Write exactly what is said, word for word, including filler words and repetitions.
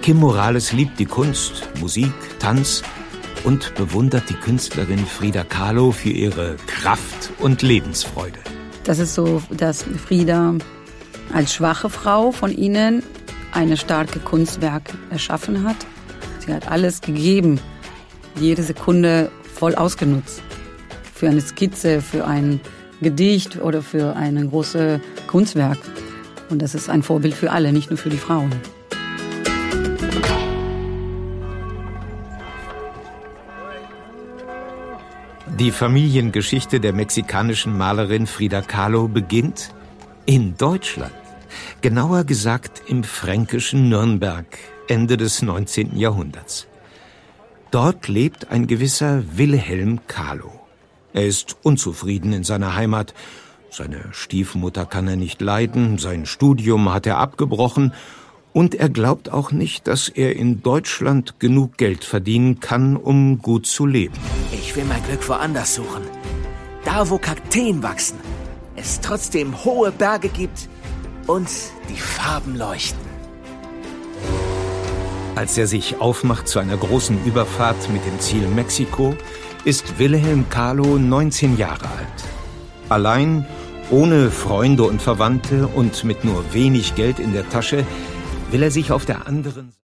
Kim Morales liebt die Kunst, Musik, Tanz und bewundert die Künstlerin Frida Kahlo für ihre Kraft und Lebensfreude. Das ist so, dass Frida als schwache Frau von ihnen eine starke Kunstwerk erschaffen hat. Sie hat alles gegeben, jede Sekunde voll ausgenutzt. Für eine Skizze, für ein Gedicht oder für ein großes Kunstwerk. Und das ist ein Vorbild für alle, nicht nur für die Frauen. Die Familiengeschichte der mexikanischen Malerin Frida Kahlo beginnt in Deutschland. Genauer gesagt im fränkischen Nürnberg, Ende des neunzehnten Jahrhunderts. Dort lebt ein gewisser Wilhelm Kahlo. Er ist unzufrieden in seiner Heimat. Seine Stiefmutter kann er nicht leiden, sein Studium hat er abgebrochen und er glaubt auch nicht, dass er in Deutschland genug Geld verdienen kann, um gut zu leben. Ich will mein Glück woanders suchen. Da, wo Kakteen wachsen, es trotzdem hohe Berge gibt und die Farben leuchten. Als er sich aufmacht zu einer großen Überfahrt mit dem Ziel Mexiko, ist Wilhelm Kahlo neunzehn Jahre alt. Allein, ohne Freunde und Verwandte und mit nur wenig Geld in der Tasche, will er sich auf der anderen